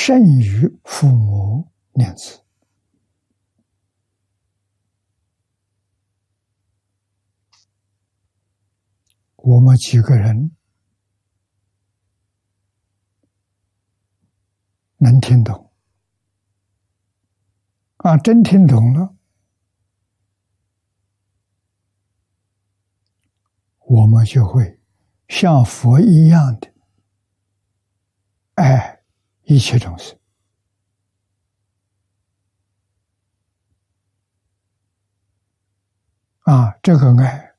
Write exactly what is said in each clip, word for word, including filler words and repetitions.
甚于父母念兹。我们几个人能听懂啊，真听懂了，我们就会像佛一样的爱一切众生。啊，这个爱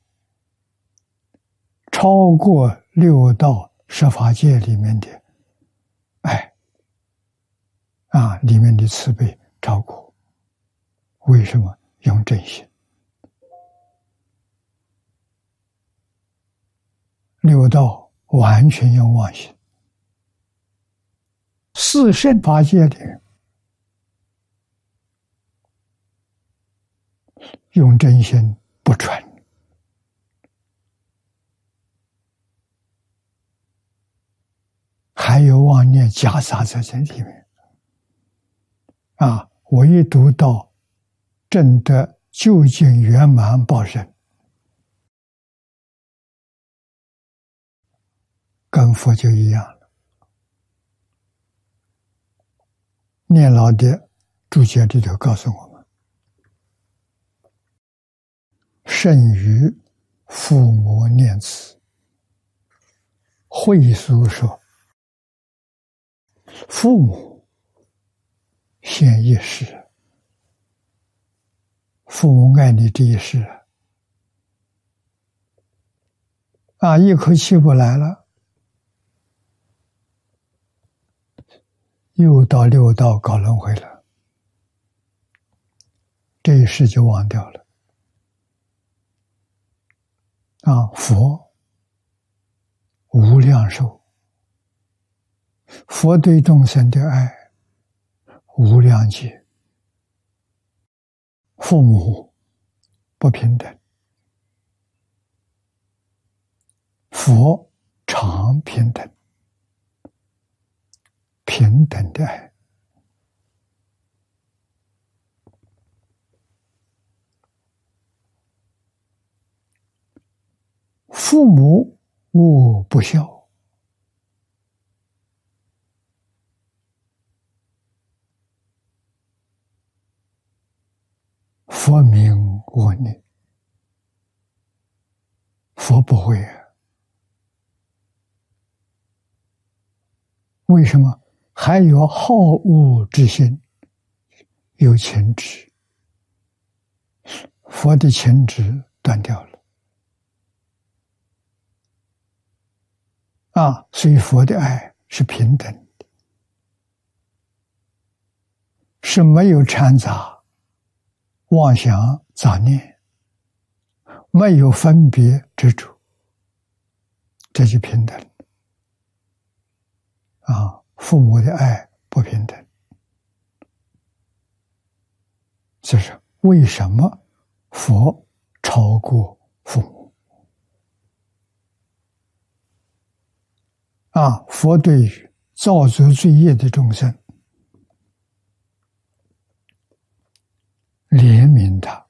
超过六道十法界里面的爱，啊，里面的慈悲超过。为什么？用真心。六道完全用妄心，四圣法界里用真心不纯，还有妄念夹杂在这里面。啊，唯独到证得究竟圆满报身，跟佛就一样了。念老的注解里头告诉我们，甚于父母念兹。慧疏说，父母现一世，父母爱你这一世啊，一口气不来了，又到六道搞轮回了，这一世就忘掉了。啊，佛无量寿，佛对众生的爱无量劫，父母不平等，佛常平等，平等的爱。父母勿不孝，佛名我念，佛不会啊。为什么？还有好恶之心，有情执，佛的情执断掉了啊，所以佛的爱是平等的，是没有掺杂妄想杂念，没有分别执着，这就平等啊。父母的爱不平等，这是为什么佛超过父母啊？佛对于造作罪业的众生怜悯他，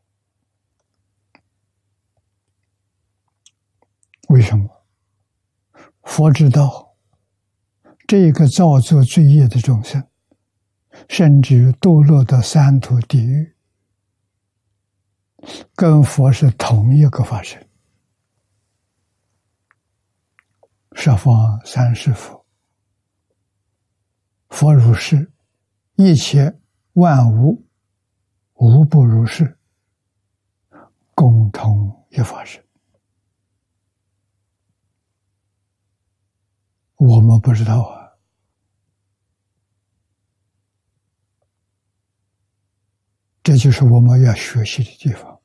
为什么？佛知道这个造作罪业的众生，甚至于堕落到三途地狱，跟佛是同一个法身。十方三世佛，佛如是，一切万物无不如是，共同一法身。我们不知道啊，这就是我们要学习的地方。